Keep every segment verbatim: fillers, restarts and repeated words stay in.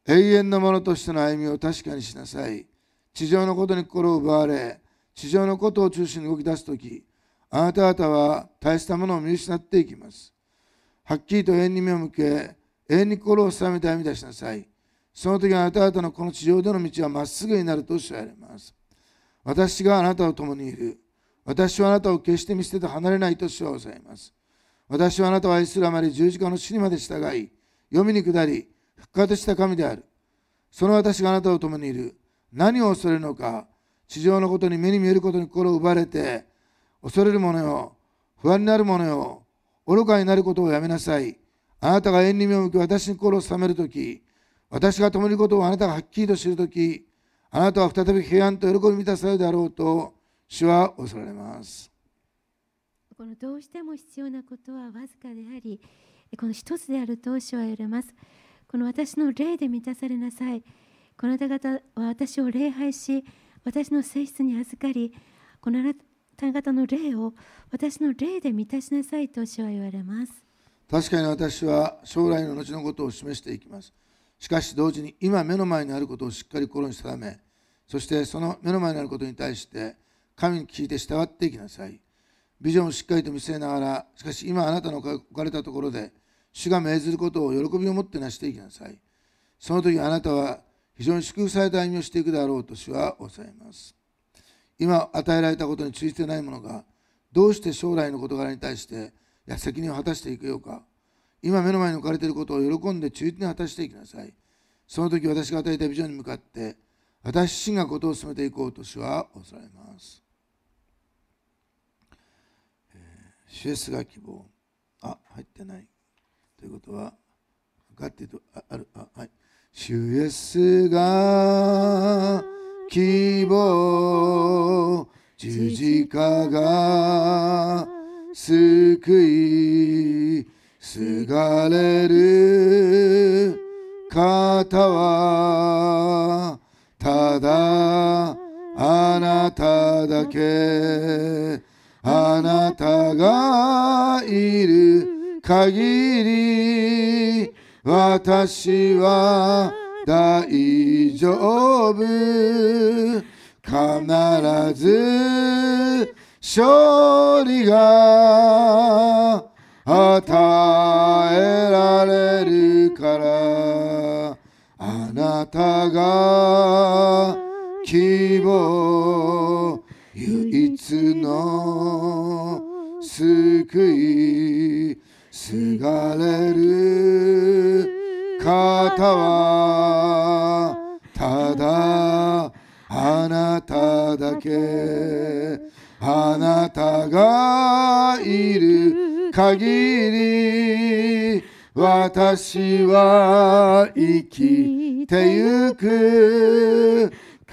永遠のものとしての歩みを確かにしなさい。地上のことに心を奪われ、地上のことを中心に動き出すとき、あなた方は大切なものを見失っていきます。はっきりと永遠に目を向け、永遠に心を定めて歩み出しなさい。その時あなた方のこの地上での道はまっすぐになるとおっしゃられます。私があなたと共にいる。私はあなたを決して見捨てて離れないと主はおっしゃいます。私はあなたを愛するあまり十字架の死にまで従い、読みに下り、復活した神である。その私があなたと共にいる。何を恐れるのか。地上のことに目に見えることに心を奪われて、恐れる者よ、不安になる者よ、愚かになることをやめなさい。あなたが永遠に目を向き、私に心を定めるとき、私が共にいることをあなたがはっきりと知るとき、あなたは再び平安と喜び満たされるであろうと、主は恐れられます。 このどうしても必要なことはわずかであり、この一つであると主は言われます。この私の霊で満たされなさい。この方々は私を礼拝し、私の性質に預かり、このあなた方の霊を私の霊で満たしなさいと主は言われます。 確かに私は将来の後のことを示していきます。しかし同時に今目の前にあることをしっかり心に定め、そしてその目の前にあることに対して神に聞いて従っていきなさい。ビジョンをしっかりと見据えながら、しかし今あなたの置かれたところで主が命ずることを喜びを持ってなしていきなさい。その時あなたは非常に祝福された歩みをしていくであろうと主はおっしゃいます。今与えられたことについてないものがどうして将来の事柄に対してや責任を果たしていくようか。今目の前に置かれていることを喜んで忠実に果たしていきなさい。その時私が与えたビジョンに向かって私自身がことを進めていこうと主はおっしゃいます。主イエスが希望。あ、入ってない。ということは、がっていうと、あ、ある、あ、はい。主イエスが希望、十字架が救い、すがれる方は、ただあなただけ。あなたがいる限り私は大丈夫。必ず勝利が与えられるからあなたが希望唯一の救いすがれる方はただあなただけ。あなたがいる限り私は生きてゆく。必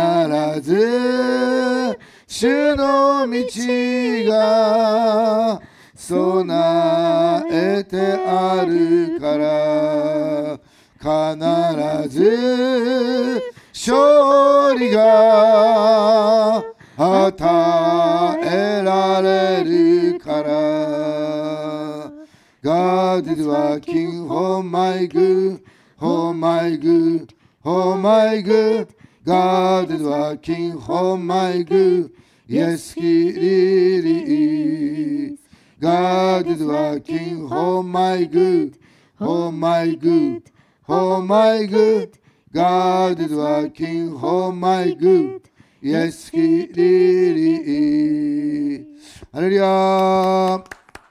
ず主の道が備えてあるから必ず勝利が与えられるから God is working for my good, for my good, for my good. God is working for my good. Yes, He really is. God is working for my good, for my good, for my good. God is working for my good. Yes, He really is. ハレルヤ。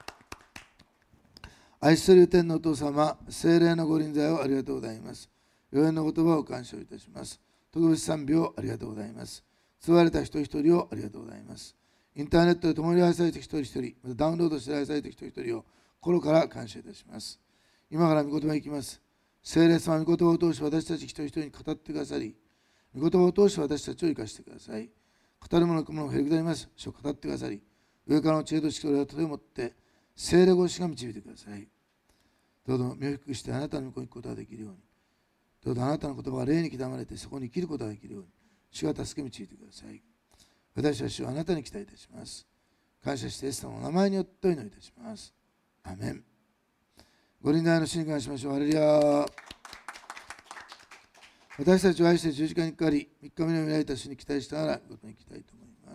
愛する天のお父様、聖霊のご臨在をありがとうございます。予言の言葉を感謝いたします。特別賛美をありがとうございます。救われた一人一人をありがとうございます。インターネットで共に愛された一人一人、またダウンロードして愛された一人一人を心から感謝いたします。今から御言葉に行きます。聖霊様、御言葉を通して私たち一人一人に語ってくださり、御言葉を通して私たちを生かしてください。語る者の雲のへりくだります。主を語ってくださり、上からの知恵と力をとてもって聖霊ご自身が導いてください。どうぞ身を低くしてあなたの御子に行くことができるように。どうぞあなたの言葉が霊に刻まれてそこに生きることができるように主が助け導いてください。私は主はあなたに期待いたします。感謝してイエス様の名前によってお祈りいたします。アメン。ご臨在の主に感謝しましょう。ハレルヤ。 私たちを愛して十字架にかかり、三日目の見られた主に期待しながらごとに行きたいと思います。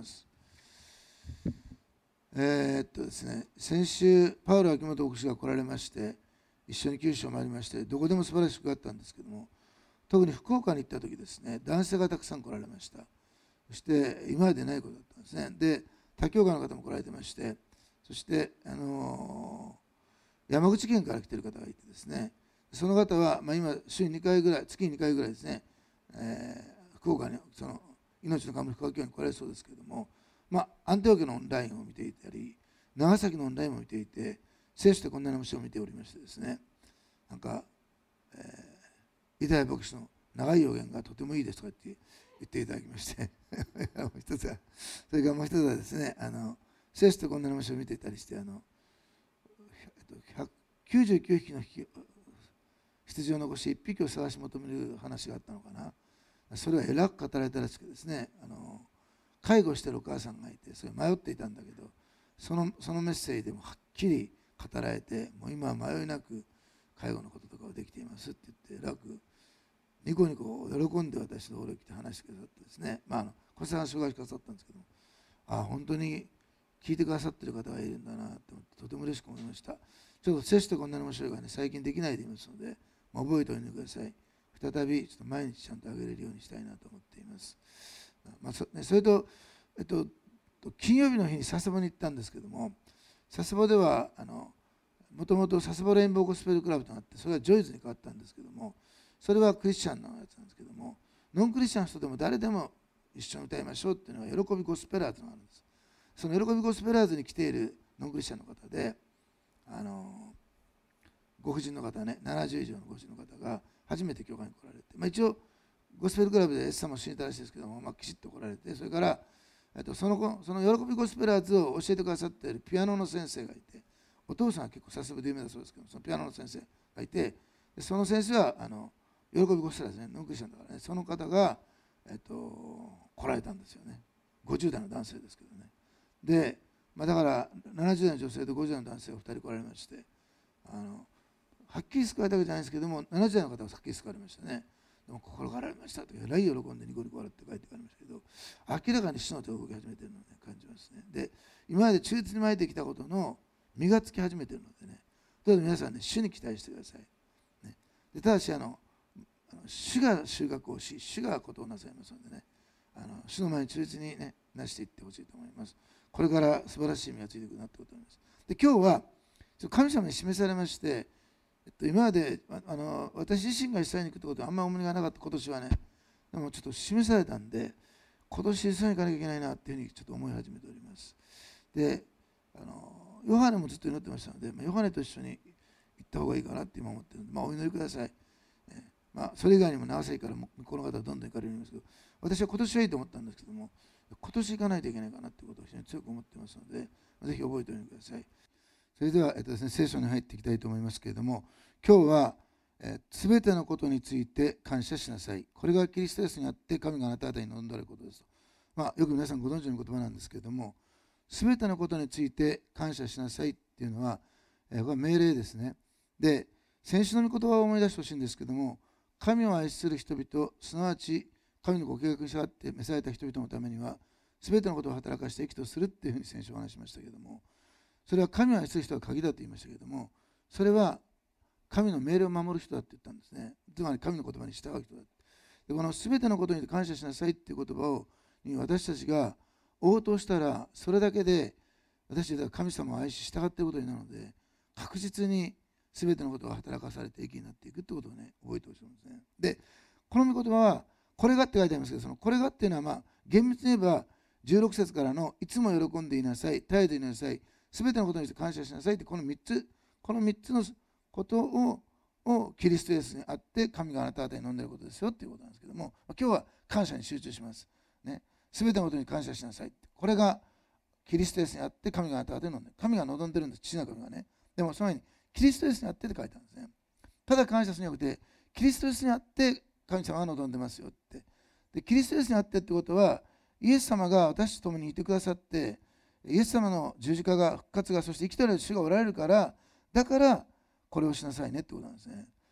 えー、っとですね、先週、パウロ秋元牧師が来られまして、一緒に九州を回りまして、どこでも素晴らしくあったんですけども、特に福岡に行った時ですね、男性がたくさん来られました。そして今までないことだったんですね。で、他教会の方も来られてまして、そして、あのー、山口県から来ている方がいてですね、その方は、まあ、今、週ににかいぐらい、月ににかいぐらいですね、えー、福岡に、その命の神福岡教会に来られそうですけれども、まあ、アンテオ家のオンラインを見ていたり、長崎のオンラインも見ていて、聖書でこんなの虫を見ておりましてですね、なんか、えー、イダヤ牧師の長い予言がとてもいいですとか言って言っていただきましてもう一つは、それからもう一つはですね、あの聖書でこんなの虫を見ていたりして、あのひゃくきゅうじゅうきゅうひきの羊を残しいっぴきを探し求める話があったのかな。それはえらく語られたらしくですね、あの介護してるお母さんがいて、それ迷っていたんだけど、そのそのメッセージでもはっきり語られて、もう今は迷いなく介護のこととかをできていますって言って、えらくニコニコ喜んで私の方に来て話してくださってですね、まあ、あの小さんが紹介してくださったんですけども、ああ、本当に聞いてくださっている方がいるんだなと思って、とても嬉しく思いました。ちょっと接してこんなに面白いがね、最近できないでいますので、まあ、覚えておいてください。再びちょっと毎日ちゃんとあげれるようにしたいなと思っています。まあそね、それと、えっと、金曜日の日に佐世保に行ったんですけども、佐世保ではあのもともと佐世保レインボーゴスペルクラブとなって、それがジョイズに変わったんですけども、それはクリスチャンのやつなんですけども、ノンクリスチャンの人でも誰でも一緒に歌いましょうっていうのは喜びゴスペラーズがあるんです。その喜びゴスペラーズに来ているノンクリスチャンの方で、あのご婦人の方ね、ななじゅう以上のご婦人の方が初めて教会に来られて、まあ、一応ゴスペルクラブでイエス様を死にたらしいですけども、まあ、きちっと来られて、それからそのその喜びゴスペラーズを教えてくださっているピアノの先生がいて、お父さんは結構さすがで有名だそうですけど、そのピアノの先生がいて、その先生はあの喜びゴスペラーズね、ノンクリスチャンだからね、その方が、えっと、来られたんですよね。ごじゅう代の男性ですけどね。で、まあ、だからななじゅう代の女性とごじゅう代の男性がふたり来られまして、あのはっきり救われたわけじゃないですけども、ななじゅう代の方ははっきり救われましたね。でも心がられましたとえらい喜んでニコニコ笑って書いてありましたけど、明らかに主の手を動き始めているのを、ね、感じますね。で、今まで忠実に巻いてきたことの実がつき始めているのでね、どうぞ皆さんね、主に期待してください。ね、でただしあの、あの主が収穫をし、主がことをなさいますのでね、あの主の前に忠実にね、なしていってほしいと思います。これから素晴らしい実がついていくなってことになります。で、今日は神様に示されまして、えっと、今まであの私自身がイスラエルに行くってことはあんまり重荷がなかった今年はね、でもちょっと示されたんで、今年イスラエルに行かなきゃいけないなっていうふうにちょっと思い始めております。で、あのヨハネもずっと祈ってましたので、まあ、ヨハネと一緒に行った方がいいかなって今思ってるので、まあ、お祈りください。ね、まあ、それ以外にも長崎から向こうの方はどんどん行かれるんですけど、私は今年はいいと思ったんですけども、今年行かないといけないかなということを非常に強く思ってますので、ぜひ覚えておいてください。それでは、えっとですね、聖書に入っていきたいと思いますけれども、今日はすべてのことについて感謝しなさい。これがキリストイエスにあって神があなた方に望んであることですと。まあ、よく皆さんご存知の言葉なんですけれども、すべてのことについて感謝しなさいっていうのは、えー、これは命令ですね。で、先週の御言葉を思い出してほしいんですけども、神を愛する人々、すなわち神のご計画に従って召された人々のためには、すべてのことを働かして益とするっていうふうに先週お話しましたけれども、それは神を愛する人が鍵だと言いましたけれども、それは神の命令を守る人だって言ったんですね。つまり神の言葉に従う人だ。で、このすべてのことに感謝しなさいっていう言葉をに私たちが応答したら、それだけで私たちは神様を愛し従っていることになるので、確実にすべてのことが働かされて益になっていくってことをね、覚えてほしいんですね。で、この御言葉は、これがって書いてありますけど、そのこれがっていうのは、まあ、厳密に言えばじゅうろく節からのいつも喜んでいなさい、絶えずいなさい、すべてのことにして感謝しなさいって、このみっつ、このみっつのことををキリストイエスにあって神があなた方に飲んでいることですよっていうことなんですけども、今日は感謝に集中します。ね、すべてのことに感謝しなさいって。これがキリストイエスにあって神があなた方に飲んでいる。神が望んでるんです、父なる神がね。でもその前にキリストイエスにあってって書いてあるんですね。ただ感謝するんじゃなくて、キリストイエスにあって神様が望んでますよって。で、キリストイエスにあってってことは、イエス様が私と共にいてくださって、イエス様の十字架が復活が、そして生きている主がおられるから、だからこれをしなさいねってことなんですね。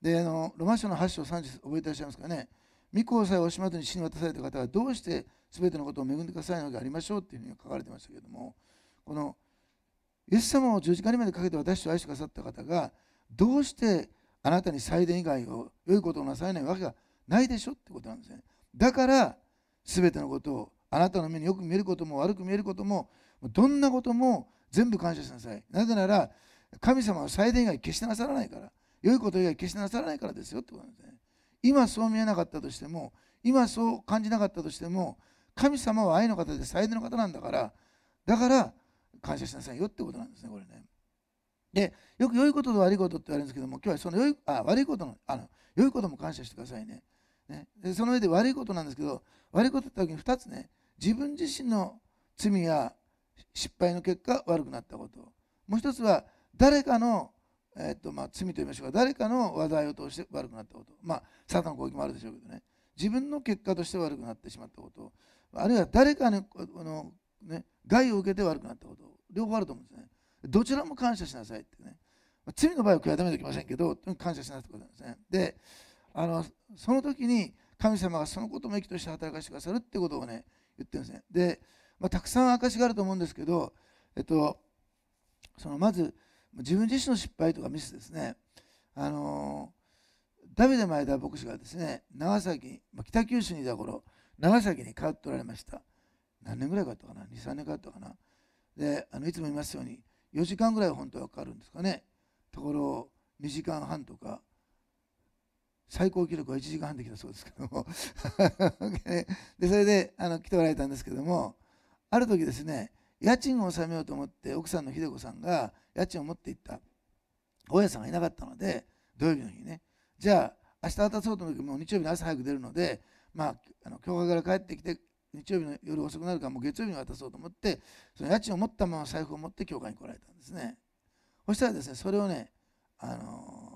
で、あのロマ書のはち章さんじゅう覚えていらっしゃいますかね。御子をさえ惜しまずに死に渡された方はどうして全てのことを恵んでくださいのでありましょうっていうふうに書かれてましたけれども、このイエス様を十字架にまでかけて私を愛してくださった方がどうしてあなたに祭殿以外を良いことをなされないわけがないでしょってことなんですね。だから全てのことをあなたの目によく見えることも悪く見えることもどんなことも全部感謝しなさい。なぜなら神様は祭殿以外決してなさらないから、良いこと以外決してなさらないからですよってことなんですね。今そう見えなかったとしても、今そう感じなかったとしても、神様は愛の方で祭殿の方なんだから、だから感謝しなさいよってことなんですね、これね。で、よく良いことと悪いことって言われるんですけども、今日はその良いあ悪いことのあの良いことも感謝してくださいね。ねでその上で悪いことなんですけど、悪いことって時にふたつね、自分自身の罪や失敗の結果悪くなったこと、もう一つは誰かの、えーっとまあ、罪と言いましょうか、誰かの災いを通して悪くなったこと、まあサタンの攻撃もあるでしょうけどね、自分の結果として悪くなってしまったこと、あるいは誰かの、あのね、害を受けて悪くなったこと、両方あると思うんですね。どちらも感謝しなさいってね。罪の場合は悔やめておきませんけど、感謝しなさいってことなんですね。で、あのその時に神様がそのことも益として働かせてくださるってことをね、言ってるんですね。で、まあ、たくさん証があると思うんですけど、えっと、そのまず自分自身の失敗とかミスですね。あのダビデ前田牧師がですね、長崎、まあ、北九州にいた頃、長崎に通っておられました。何年ぐらいかかったかな、に、さんねんかかったかな。で、あのいつも言いますように、よじかんぐらい本当はかかるんですかね。ところ、にじかんはんとか、最高記録はいちじかんはんできたそうですけどもで、それであの来ておられたんですけども、ある時ですね、家賃を納めようと思って奥さんの秀子さんが家賃を持って行った大家さんがいなかったので、土曜日の日ね、じゃあ明日渡そうと思う時もう日曜日の朝早く出るので、まあ、あの教会から帰ってきて日曜日の夜遅くなるからもう月曜日に渡そうと思って、その家賃を持ったまま財布を持って教会に来られたんですね。そしたらですね、それをね、あの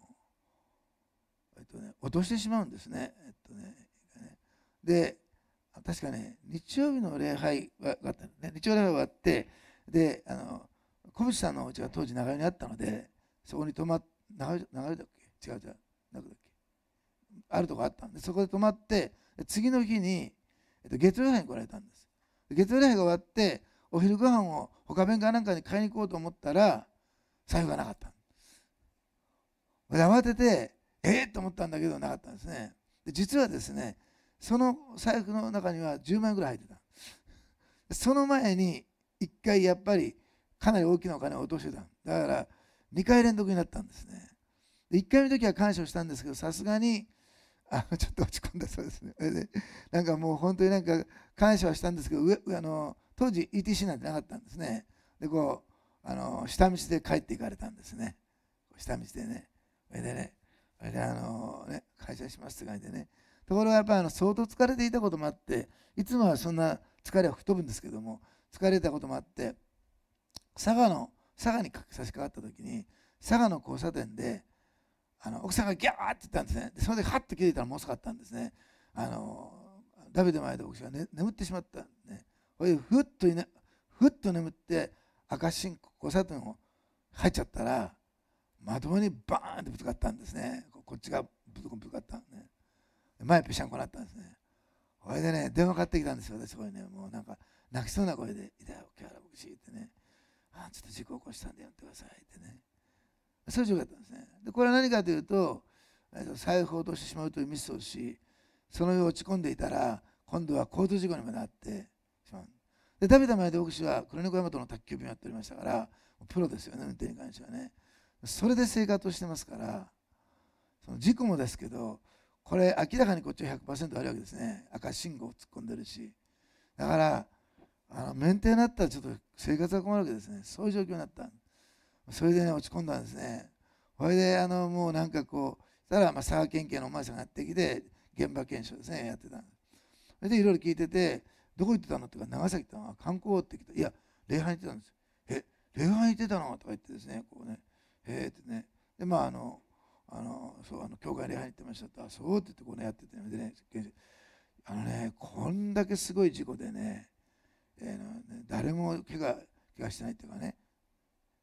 ーえっとね、落としてしまうんですね。えっとねで、確かね、日曜日の礼拝があったね。日曜礼拝があって、で、あの、小渕さんのお家が当時長屋にあったので、そこに泊まっ、長屋長屋だっけ違う違う、なくだっけあるとこあったんで、そこで泊まって、次の日に、えっと、月曜礼拝に来られたんです。月曜礼拝が終わって、お昼ご飯を他弁かなんかに買いに行こうと思ったら、財布がなかった。で慌てて、えー、と思ったんだけど、なかったんですね。で実はですね、その財布の中にはじゅうまん円ぐらい入ってた。その前にいっかいやっぱりかなり大きなお金を落としてた。だからにかい連続になったんですね。でいっかいめの時は感謝をしたんですけど、さすがにあちょっと落ち込んだそうですね。でなんかもう本当になんか感謝はしたんですけど、上あの当時 イーティーシー なんてなかったんですね。でこうあの下道で帰っていかれたんですね。下道でね。それでね、それであのね、感謝しますって感じでね。ところがやっぱりあの相当疲れていたこともあって、いつもはそんな疲れは吹っ飛ぶんですけども、疲れたこともあって、佐賀の佐賀に差し掛かった時に、佐賀の交差点であの奥さんがギャーって言ったんですね。でそれでハッと気づいたらもう遅かったんですね。あのダビデ前で牧師が、ね、眠ってしまったんで、ね、それでふっとい、ね、ふっと眠って赤信号交差点を入っちゃったら、まともにバーンってぶつかったんですね。こっちがぶつかったんね。前ぺしゃんこなったんですね。それでね、電話かかってきたんですよ、私。これね、もうなんか泣きそうな声で、いたよ、木原牧師ってね、あちょっと事故起こしたんでやってくださいってね。そういう状況だったんですね。で、これは何かというと、財布を落としてしまうというミスをし、その上落ち込んでいたら、今度は交通事故にもなってしまう。で、ダビデ前で牧師は黒猫大和の宅急便をやっておりましたから、プロですよね、運転に関してはね。それで生活をしてますから、その事故もですけど、これ明らかにこっちは ひゃくパーセント あるわけですね。赤信号を突っ込んでるし。だから、あの免停になったらちょっと生活が困るわけですね。そういう状況になった。それでね、落ち込んだんですね。それで、あの、もうなんかこう、そしたら、まあ、佐賀県警のお前さんがやってきて、現場検証ですね、やってた。それでいろいろ聞いてて、どこ行ってたのって言うから、長崎行ったの観光って来た。いや、礼拝に行ってたんですよ。え、礼拝に行ってたのとか言ってですね、こうね、へえってね。で、まあ、あの、あの、そう、あの、教会礼拝に行ってましたと、あ、そうって言ってこうね、やってて、でね、あのね、こんだけすごい事故でね、えーね、誰も怪我、怪我してないっていうかね、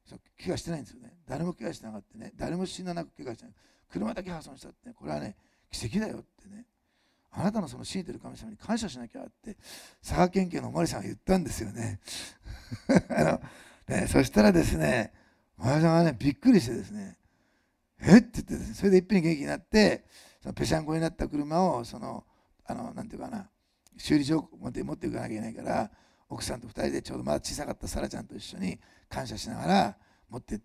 そう怪我してないんですよね。誰も怪我してなかったね。誰も死ななく怪我してない。車だけ破損したって、ね、これはね、奇跡だよってね。あなたのその信じてる神様に感謝しなきゃって佐賀県警のおまりさんが言ったんですよね。あのね、そしたらですね、おやさんがねびっくりしてですね、えって言ってですね、それでいっぺんに元気になって、そのぺしゃんこになった車をそのあのなんていうかな、修理場持って持っていかなきゃいけないから、奥さんとふたりでちょうどまだ小さかったサラちゃんと一緒に感謝しながら持ってって、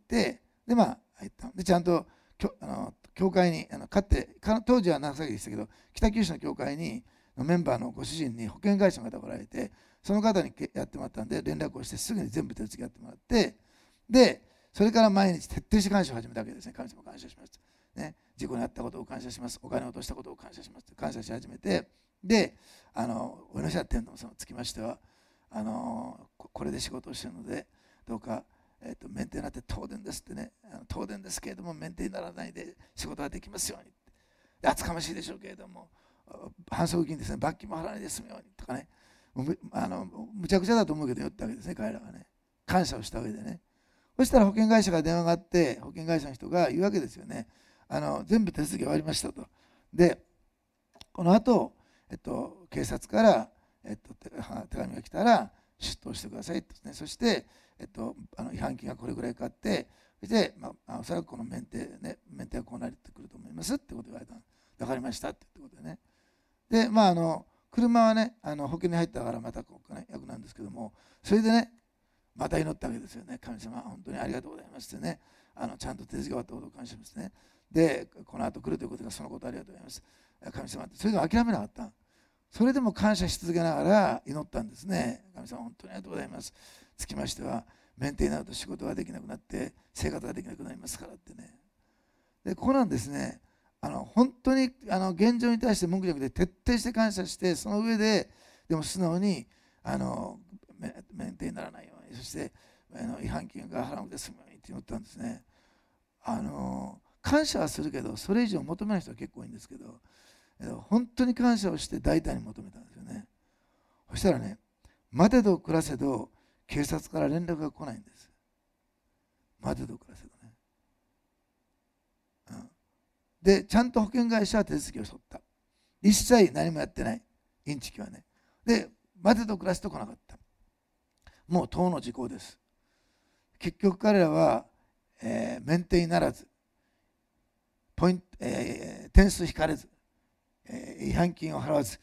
でまあ入ったでちゃんときょあの教会にあの勝って当時は長崎でしたけど、北九州の教会にメンバーのご主人に保険会社の方がおられて、その方にやってもらったんで連絡をしてすぐに全部手続きやってもらって、でそれから毎日徹底して感謝を始めたわけですね。神様感謝します、ね、事故に遭ったことを感謝します、お金を落としたことを感謝しますって感謝し始めて、であのお祈り者天皇様につきましては、あのこれで仕事をしているのでどうかえー、とメンテになって東電ですってね、あの東電ですけれどもメンテにならないで仕事ができますように、厚かましいでしょうけれども反則金ですね、罰金も払わないで済むようにとかね、もう む, あのむちゃくちゃだと思うけど言ったわけですね、彼らがね。感謝をした上でね。そしたら保険会社から電話があって、保険会社の人が言うわけですよね。あの全部手続き終わりましたと。でこの後、えっと警察から、えっと、手, 手紙が来たら出頭してくださいと、ね、そしてえっと、あの違反金がこれぐらいかかって、そして、まあ、おそらくこのメンテ、ね、メンテがこうなってくると思いますってことを言われた。分かりましたってことでね。で、まあ、あの車はね、あの保険に入ったからまたこう、ね、役なんですけども、それでね、また祈ったわけですよね。神様、本当にありがとうございますってね、あのちゃんと手続きが終わったことを感謝しますね。で、この後来るということがそのことありがとうございます。神様って、それでも諦めなかった。それでも感謝し続けながら祈ったんですね。神様、本当にありがとうございます。つきましては、メンテになると仕事ができなくなって生活ができなくなりますからってね。でここなんですね、あの本当にあの現状に対して文句じゃなくて徹底して感謝して、その上ででも素直にあのメンテにならないように、そしてあの違反金が払うので済むようにって言ったんですね。あの感謝はするけどそれ以上求めない人は結構いいんですけど、本当に感謝をして大胆に求めたんですよね。そしたらね、待てど暮らせど警察から連絡が来ないんです。待てど暮らせどね、うん、でちゃんと保険会社は手続きを取った。一切何もやってない、インチキはね。で待てど暮らせと来なかった。もう当の時効です。結局彼らは、えー、免停にならずポイント、えー、点数引かれず、えー、違反金を払わず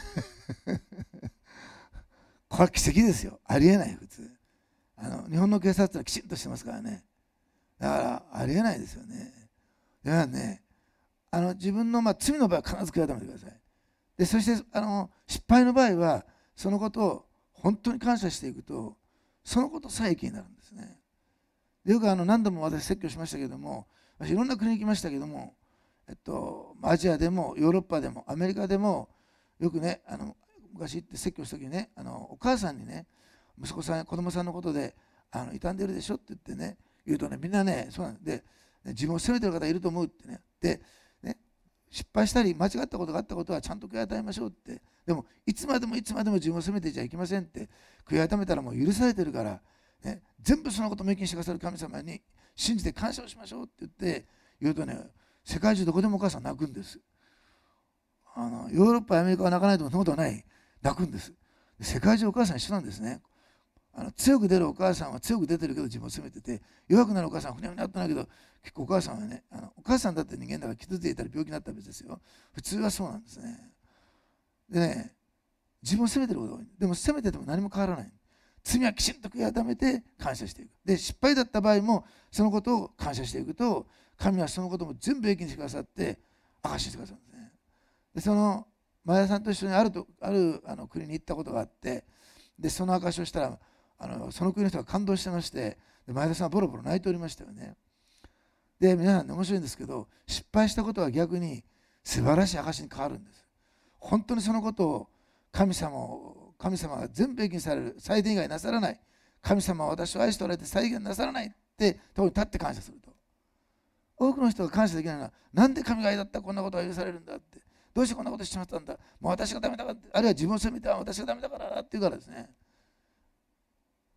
これは奇跡ですよ。ありえない。普通あの日本の警察はきちんとしてますからね。だからありえないですよね。だからね、あの自分の、まあ、罪の場合は必ず悔い改めてください。でそしてあの失敗の場合はそのことを本当に感謝していくと、そのことさえ益になるんですね。でよくあの何度も私説教しましたけども、私いろんな国に行きましたけども、えっと、アジアでもヨーロッパでもアメリカでもよくね、あの昔行って説教した時にね、あのお母さんにね、息子さん子供さんのことであの傷んでるでしょって言ってね言うとね、みんなね、そうなんで自分を責めてる方いると思うってね。でね、失敗したり間違ったことがあったことはちゃんと悔い改めましょうって。でもいつまでもいつまでも自分を責めてちゃいけませんって。悔い改めたらもう許されてるから、ね、全部そのことを明記してくださる神様に信じて感謝をしましょうって言って言うとね、世界中どこでもお母さん泣くんです。あのヨーロッパアメリカは泣かないとそんなことはない、泣くんです。世界中お母さん一緒なんですね。あの強く出るお母さんは強く出てるけど自分を責めてて、弱くなるお母さんはふにゃふにゃっとないけど結構お母さんはね、あのお母さんだって人間だから傷ついたり病気になったら別ですよ。普通はそうなんですね。でね、自分を責めてることが多い。でも責めてても何も変わらない。罪はきちんと悔い改めて感謝していく。で失敗だった場合もそのことを感謝していくと、神はそのことも全部益にしてくださって証ししてくださるんですね。でその前田さんと一緒にあるとあるあの国に行ったことがあって、でその証しをしたらあのその国の人が感動してまして、で前田さんはボロボロ泣いておりましたよね。で皆さん、ね、面白いんですけど、失敗したことは逆に素晴らしい証に変わるんです。本当にそのことを神様を神様が全部益にされる、再現以外なさらない、神様は私を愛しておられて再現なさらないってところに立って感謝すると、多くの人が感謝できないのは、なんで神が愛だったらこんなことが許されるんだって、どうしてこんなことしてしまったんだ、もう私がダメだから、あるいは自分を責めては私がダメだからって言うからですね。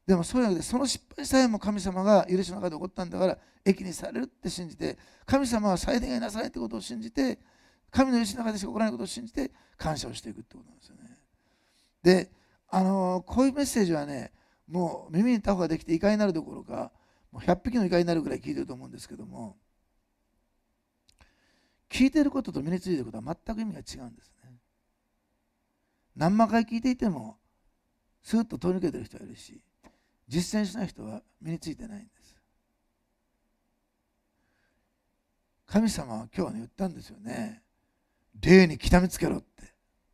でもそういうわけで、その失敗さえも神様が許しの中で起こったんだから益にされるって信じて、神様は最善がなされってことを信じて、神の許しの中でしか起こらないことを信じて感謝をしていくってことなんですよね。で、あのこういうメッセージはね、もう耳にタフができて怒りになるどころか、もうひゃっぴきの怒りになるぐらい聞いてると思うんですけども、聞いてることと身についていることは全く意味が違うんですね。何万回聞いていてもスーッと通り抜けてる人はいるし、実践しない人は身についてないんです。神様は今日はね言ったんですよね。霊に刻みつけろって。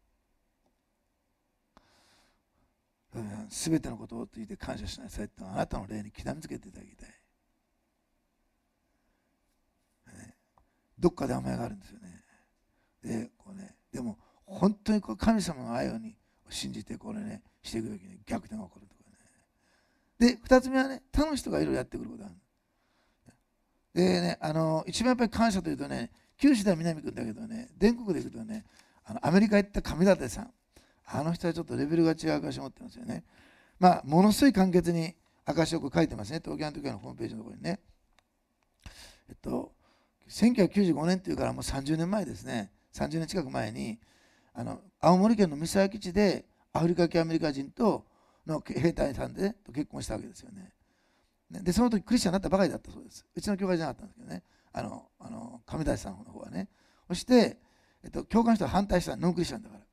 すべてのことを言って感謝しなさいって、あなたの霊に刻みつけていただきたい。どっかで甘えがあるんですよね。で、こうね、でも本当にこう神様の愛を信じてこれねしていくときに逆転が起こるとかね。で、二つ目はね、他の人がいろいろやってくることがある。でね、あの一番やっぱり感謝というとね、九州では南君だけどね、全国で行くとね、あのアメリカ行った上舘さん、あの人はちょっとレベルが違う証を持ってますよね。まあ、ものすごい簡潔に証を書いてますね、東京の時のホームページのところにね。えっと、せんきゅうひゃくきゅうじゅうごねんっていうからもうさんじゅうねんまえですね、さんじゅうねん近く前に、あの青森県の三沢基地でアフリカ系アメリカ人との兵隊さんで結婚したわけですよね。で、その時クリスチャンになったばかりだったそうです。うちの教会じゃなかったんですけどね、あの、あの上田さんの方はね。そして、えっと、教会の人は反対した、ノンクリスチャンだから。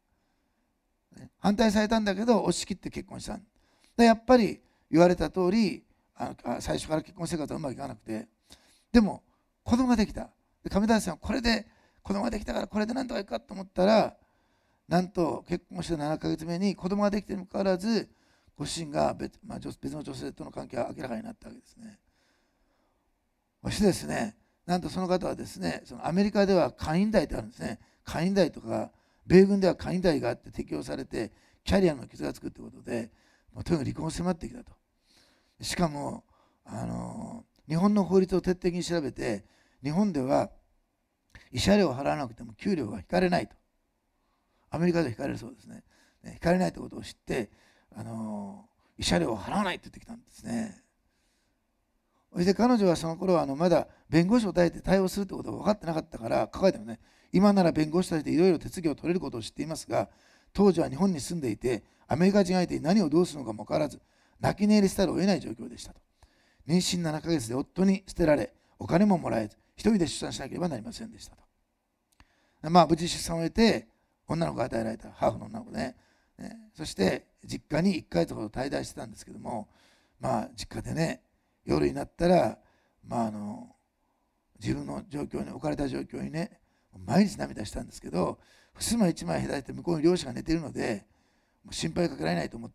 ね、反対されたんだけど、押し切って結婚したんで、やっぱり言われた通り、あの最初から結婚生活はうまくいかなくて、でも、子供ができた。で、上田さんはこれで子供ができたからこれで何とかいくかと思ったら、なんと結婚してななかげつめに子供ができているにもかかわらず、ご主人が 別,、まあ、別の女性との関係が明らかになったわけですね。そしてですね、なんとその方はですね、そのアメリカでは下院代ってあるんですね。下院代とか、米軍では下院代があって適用されて、キャリアの傷がつくということで、もうとにかく離婚を迫ってきたと。しかも、あの日本の法律を徹底的に調べて、日本では慰謝料を払わなくても給料が引かれないと。アメリカでは引かれるそうですね。引かれないということを知って、あの慰謝料を払わないと言ってきたんですね。そして彼女はその頃はあのまだ弁護士を抱いて対応するということが分かってなかったから書かれてもね、今なら弁護士としていろいろ手続きを取れることを知っていますが、当時は日本に住んでいて、アメリカ人相手に何をどうするのかも分からず、泣き寝入りせざるを得ない状況でしたと。妊娠ななかげつで夫に捨てられ、お金ももらえず、一人で出産しなければなりませんでしたと。まあ、無事出産を終えて、女の子が与えられた、ハーフの女の子ね。ね、そして実家にいっかげつほど滞在してたんですけども、まあ実家でね、夜になったら、まあ、あの自分の状況に置かれた状況にね、毎日涙したんですけど、襖一枚隔てて向こうに漁師が寝ているので、もう心配かけられないと思って、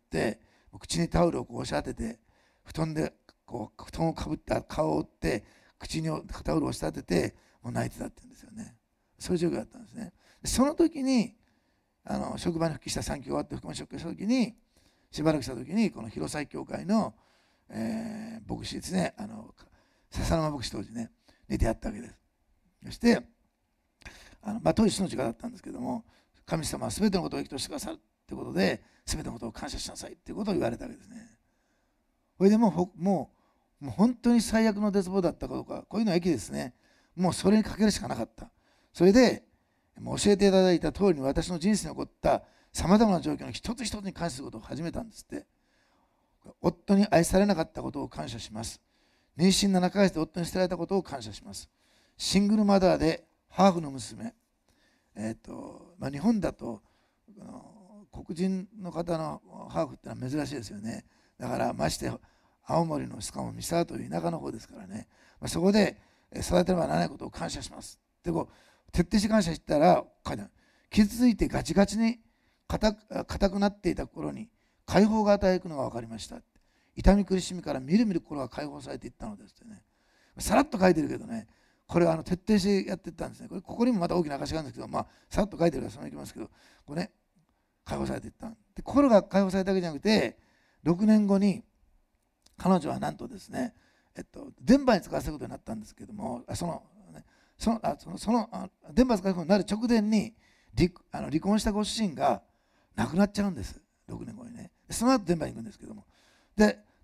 口にタオルをこう押し当てて、布団でこう布団をかぶった顔を覆って、口にタオルを押し当てて、もう泣いてたって言うんですよね。そういう状況だったんですね。その時にあの職場に復帰した産休が終わって復帰出勤した時に、しばらくした時にこの弘前教会の、えー、牧師ですね、あの笹沼牧師当時ねに出会ったわけです。そしてあの、まあ、当時死の時間だったんですけども、神様は全てのことを益としてくださるということで、全てのことを感謝しなさいということを言われたわけですね。それでもうもうもう本当に最悪の絶望だったかどうか、こういうのは益ですね。もうそれにかけるしかなかった。それでもう教えていただいた通りに、私の人生に起こったさまざまな状況の一つ一つに感謝することを始めたんですって。夫に愛されなかったことを感謝します。妊娠ななかげつで夫に捨てられたことを感謝します。シングルマザーでハーフの娘、えーとまあ、日本だと黒人の方のハーフってのは珍しいですよね。だからまして青森のしかも三沢という田舎の方ですからね、まあ、そこで育てればならないことを感謝しますってこう徹底して感謝したら、傷ついてガチガチに硬くなっていた頃に解放が与えていくのが分かりました。痛み苦しみからみるみる心が解放されていったのですってね。さらっと書いてるけどね、これはあの徹底してやっていったんですね。これここにもまた大きな証があるんですけど、まあさらっと書いてるからそのままいきますけど、これね、解放されていった。で、心が解放されただけじゃなくて、ろくねんごに彼女はなんとですね、えっと、電波に使わせることになったんですけども、そのそのあそのそのあ電波使うことになる直前に 離, あの離婚したご主人が亡くなっちゃうんです、ろくねんごにね。その後電波に行くんですけども、で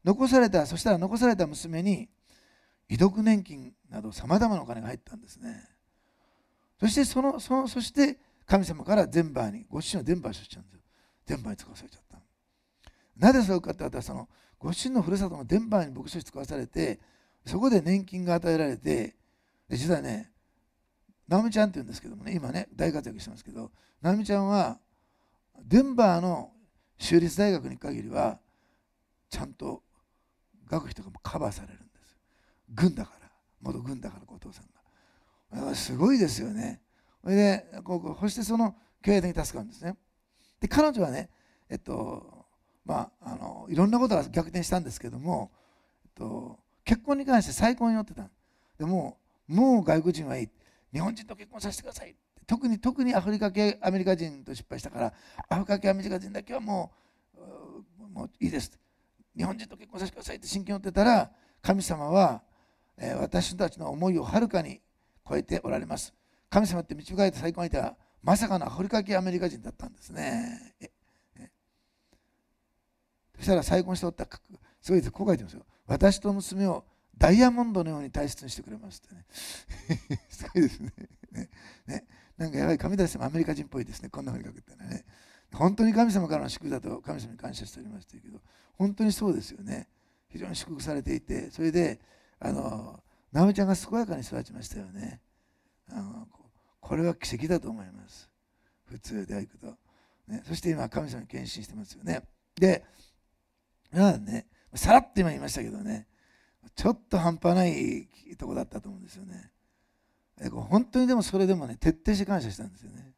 残された、そしたら残された娘に遺毒年金などさまざまなお金が入ったんですね。そしてその、その、そして神様からデンバーに、ご主人をデンバーにしちゃうんですよ。デンバーに使わされちゃった。なぜそうかって言ったら、そのご主人のふるさとのデンバーに牧師として使わされて、そこで年金が与えられて、で実はね、直美ちゃんって言うんですけどもね、今ね、大活躍してますけど、直美ちゃんはデンバーの州立大学に行く限りは、ちゃんと学費とかもカバーされるんです。軍だから、元軍だから、お父さんが。すごいですよね。それで、こうそしてその経営的に助かるんですね。で、彼女はね、えっと、まあ、あのいろんなことが逆転したんですけども、えっと、結婚に関して再婚に乗ってた。でも、もう外国人はいい。日本人と結婚させてください。特に特にアフリカ系アメリカ人と失敗したから、アフリカ系アメリカ人だけはもう、もういいです。日本人と結婚させてくださいって真剣に言ってたら、神様は、えー、私たちの思いをはるかに超えておられます。神様って導かれた再婚相手は、まさかのアフリカ系アメリカ人だったんですね。ええそしたら再婚しておった、すごいです、こう書いてますよ。私と娘をダイヤモンドのように大切にしてくれますってね。すごいですね。ねねなんかやはり神たちもアメリカ人っぽいですね。こんなふうに書くってね。本当に神様からの祝福だと神様に感謝しておりましたけど、本当にそうですよね。非常に祝福されていて、それで、あの、直美ちゃんが健やかに育ちましたよね。あのこれは奇跡だと思います。普通ではいくと。ね、そして今、神様に献身してますよね。で、まあね、さらっと今言いましたけどね、ちょっと半端ないとこだったと思うんですよね。本当にでもそれでもね、徹底して感謝したんですよね。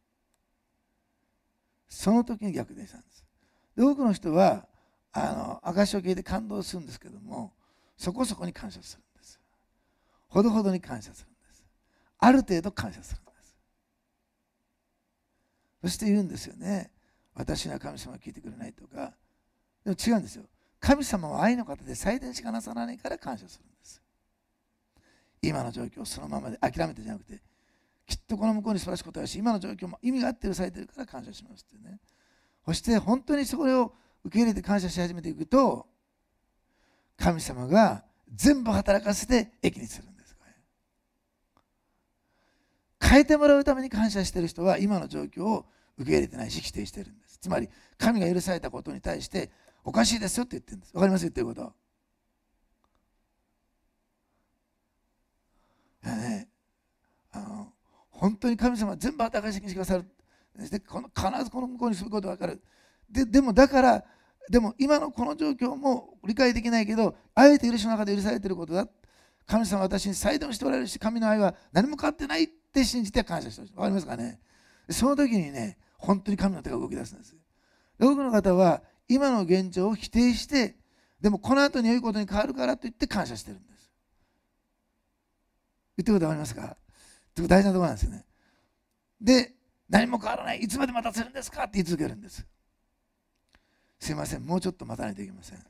その時に逆転したんです。で、多くの人は、あの、証を聞いて感動するんですけども、そこそこに感謝するんです。ほどほどに感謝するんです。ある程度感謝するんです。そして言うんですよね。私には神様が聞いてくれないとか。でも違うんですよ。神様は愛の方で最善しかなさらないから感謝するんです。今の状況をそのままで諦めてじゃなくて、きっとこの向こうに素晴らしいことがし、今の状況も意味があって許されているから感謝しますってね。そして本当にそれを受け入れて感謝し始めていくと、神様が全部働かせて益にするんです。変えてもらうために感謝している人は今の状況を受け入れてないし否定しているんです。つまり神が許されたことに対しておかしいですよって言ってるんです。わかります言ってること。いやね、あの本当に神様は全部働かせてくださる。でこの必ずこの向こうにすることが分かる。ででもだからでも今のこの状況も理解できないけど、あえて許しの中で許されていることだ。神様は私に再度しておられるし、神の愛は何も変わってないって信じて感謝してほしい。わかりますかね。その時にね、本当に神の手が動き出すんです。多くの方は今の現状を否定して、でもこの後に良いことに変わるからと言って感謝してるんです。言ってることわかりますか。大事なところなんですよね。で、何も変わらない、いつまで待たせるんですかって言い続けるんです。すいません、もうちょっと待たないといけません。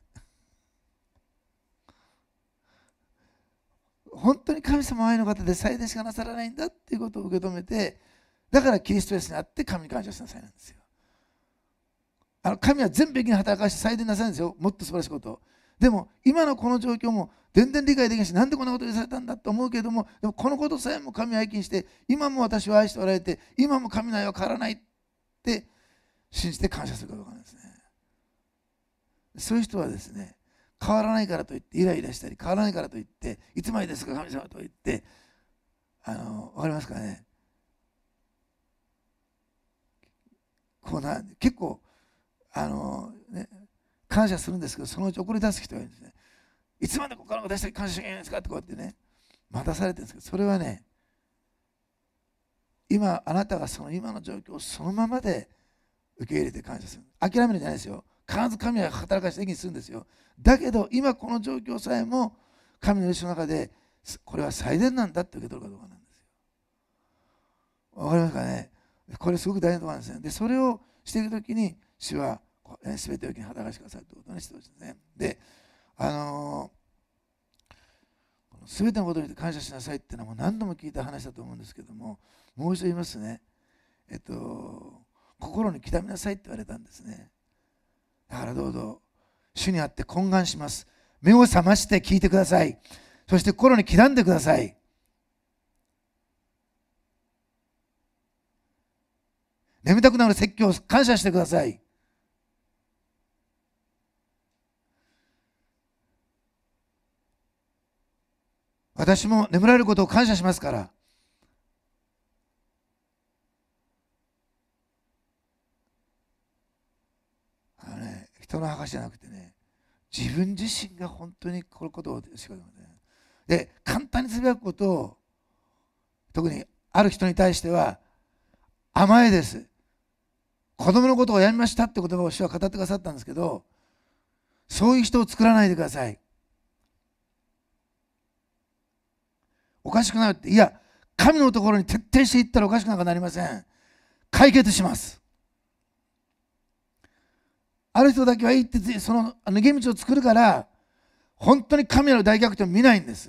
本当に神様は愛の方で最善しかなさらないんだっていうことを受け止めて、だからキリストイエスにあって神に感謝しなさいなんですよ。あの神は全部益に働かして最善なさるんですよ。もっと素晴らしいことを。でも今のこの状況も全然理解できないし、なんでこんなことをされたんだと思うけれども、でもこのことさえも神は愛にして、今も私は愛しておられて、今も神の愛は変わらないって信じて感謝することなんですね。そういう人はですね、変わらないからといってイライラしたり、変わらないからといっていつまでですか神様と言って、あの分かりますかね。こうな結構あの、ね、感謝するんですけど、そのうち怒り出す人がいるんですね。いつまでここから私だけ感謝しなきゃいけないんですかってこうやってね、待たされてるんですけど、それはね、今あなたがその今の状況をそのままで受け入れて感謝する。諦めるんじゃないですよ。必ず神は働かせて益にするんですよ。だけど今この状況さえも神の許しの中でこれは最善なんだって受け取るかどうかなんですよ。わかりますかね。これすごく大事なところなんですね。でそれをしていくときに主は全てを益に働かせてくださいということにしてほしいですね。であのー、全てのことに感謝しなさいっていうのはもう何度も聞いた話だと思うんですけども、もう一度言いますね。えっと心に刻みなさいって言われたんですね。だからどうぞ主にあって懇願します。 目を覚まして聞いてください。そして心に刻んでください。眠たくなる説教を感謝してください。私も眠られることを感謝しますから。あのね、人の話じゃなくてね、自分自身が本当にこのことをしかね。で、簡単につぶやくことを、特にある人に対しては甘えです。子供のことをやめましたって言葉を主は語ってくださったんですけど、そういう人を作らないでください。おかしくなるって、いや、神のところに徹底していったらおかしくなんかなりません。解決します。ある人だけはいいってその逃げ道を作るから、本当に神の大逆転を見ないんです。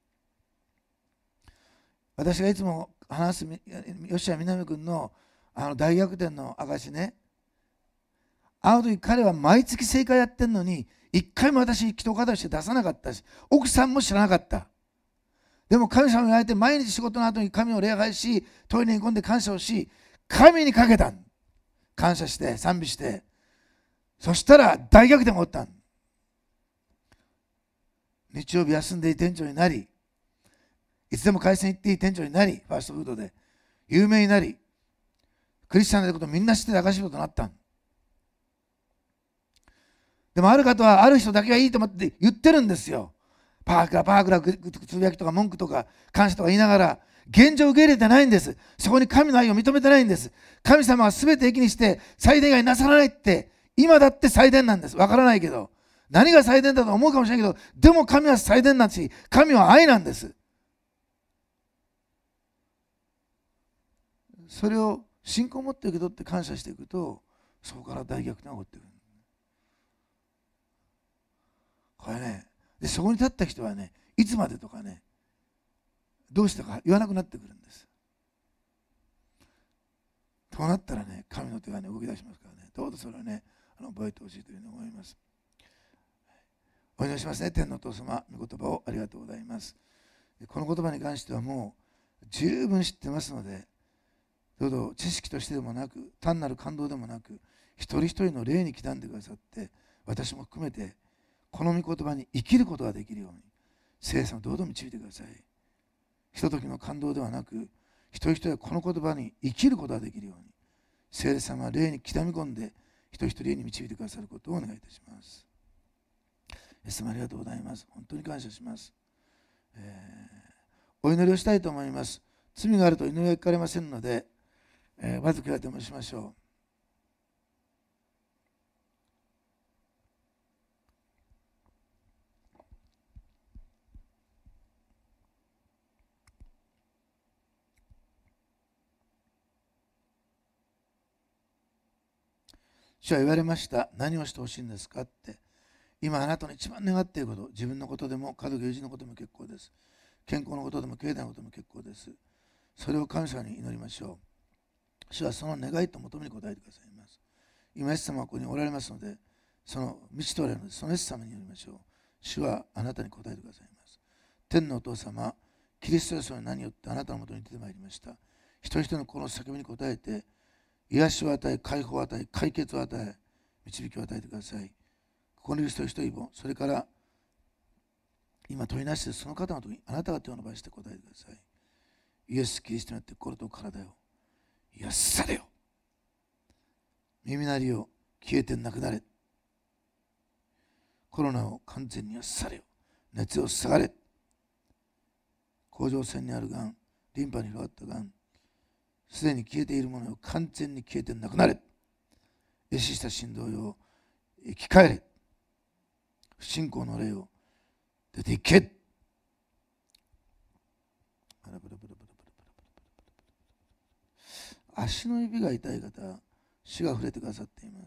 私がいつも話す吉谷南君のあの大逆転の証ね、あの時彼は毎月正解やってんのに一回も私人をとして出さなかったし、奥さんも知らなかった。でも神様に言われて毎日仕事の後に神を礼拝し、トイレに行んで感謝をし、神にかけた。感謝して賛美して、そしたら大逆転が起きた。日曜日休んでいい店長になり、いつでも会社に行っていい店長になり、ファーストフードで有名になり、クリスチャンであることをみんな知ってて証し事になった。でもある方はある人だけがいいと思って言ってるんですよ。パークラパークラつぶやきとか文句とか感謝とか言いながら、現状を受け入れてないんです。そこに神の愛を認めてないんです。神様は全て益にして最善以外なさらないって、今だって最善なんです。わからないけど、何が最善だと思うかもしれないけど、でも神は最善なんし、神は愛なんです。それを信仰を持って受け取って感謝していくと、そこから大逆転が起こってくる。これね、でそこに立った人はね、いつまでとかね、どうしたか言わなくなってくるんです。となったらね、神の手がね動き出しますからね、どうぞそれはね、あの覚えてほしいというふうに思います。お祈りしますね。天のお父様、御言葉をありがとうございます。この言葉に関してはもう十分知ってますので、どうぞ知識としてでもなく、単なる感動でもなく、一人一人の霊に刻んでくださって、私も含めてこの御言葉に生きることができるように、聖霊様どうぞ導いてください。ひとときの感動ではなく、一人一人がこの言葉に生きることができるように、聖霊様は霊に刻み込んで、一人一人に導いてくださることをお願いいたします。イエス様ありがとうございます。本当に感謝します。えー、お祈りをしたいと思います。罪があると祈りが聞かれませんので、えー、まず手当てもしましょう。主は言われました。何をしてほしいんですかって。今あなたの一番願っていること、自分のことでも家族友人のことでも結構です。健康のことでも経済のことでも結構です。それを感謝に祈りましょう。主はその願いと求めに応えてくださいます。今イエス様はここにおられますので、その道とおられるので、そのイエス様に祈りましょう。主はあなたに応えてくださいます。天のお父様、キリストイエスの名によってあなたのもとに出てまいりました。一人一人のこの叫びに応えて、癒しを与え、解放を与え、解決を与え、導きを与えてください。ここにいる人一人も、それから今問いなしでその方の時にあなたが手を伸ばして答えてください。イエス・キリストによって心と体を癒されよ。耳鳴りを消えてなくなれ。コロナを完全に癒されよ。熱を下がれ。甲状腺にあるがん、リンパに広がったがん、すでに消えているものを完全に消えてなくなれ。壊死した振動よ、生き返れ。不信仰の霊を出ていけ。足の指が痛い方、主が触れてくださっています。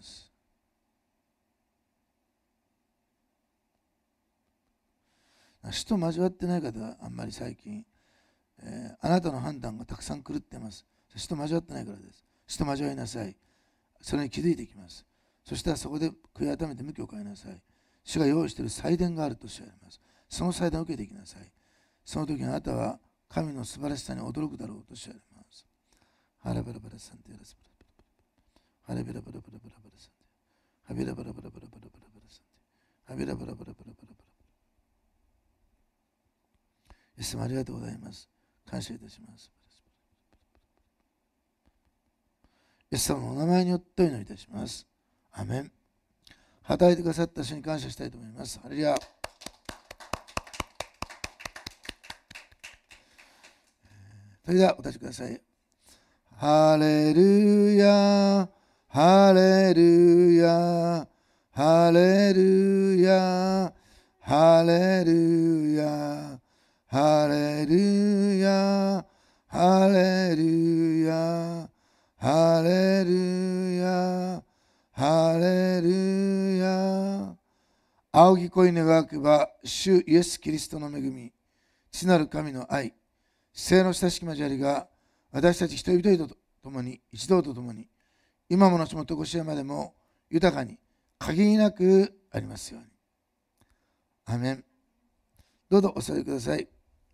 主と交わってない方はあんまり最近、えー、あなたの判断がたくさん狂っています。主と交わってないからです。主と交わりなさい。それに気づいていきます。そしたらそこで悔い改めて向きを変えなさい。 主が用意している祭殿があるとおっしゃいます。その祭殿を受けていきなさい。その時あなたは神の素晴らしさに驚くだろうとおっしゃいます。ハラバラバラサンテラスハラベラバラバラバラバラサンテハビラバラバラバラバラバラバラサンテハビラバラバラバラバラバラ。イエス様ありがとうございます。感謝いたします。イエス様のお名前によってお祈りいたします。アメン。働いてくださった主に感謝したいと思います。ハレルヤ。それではお立ちください。ハレルヤ、ハレルヤ、ハレルヤ、ハレルヤ、ハレルヤ、ハレルヤ、ハレルヤ、ハレルヤ。仰ぎ恋願わくば、主イエス・キリストの恵み、父なる神の愛、聖の親しき交わりが、私たち一人一人と共に、一同と共に、今も後もとこしえまでも豊かに、限りなくありますように。アメン。どうぞお座りください。